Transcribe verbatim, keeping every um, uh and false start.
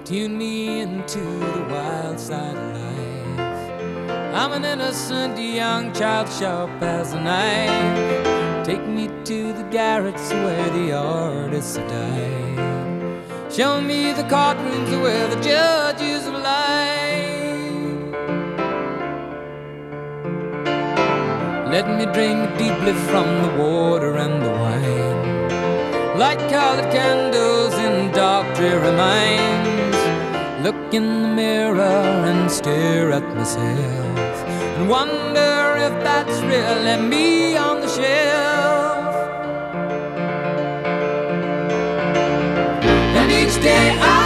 tune me into the wild side of life. I'm an innocent young child, sharp as a knife. Take me to the garrets where the artists die. Show me the courtrooms where the judges have lied. Let me drink deeply from the water and the wine. Light colored candles in dark dreary minds. Look in the mirror and stare at myself, and wonder if that's really me on the shelf. And each day I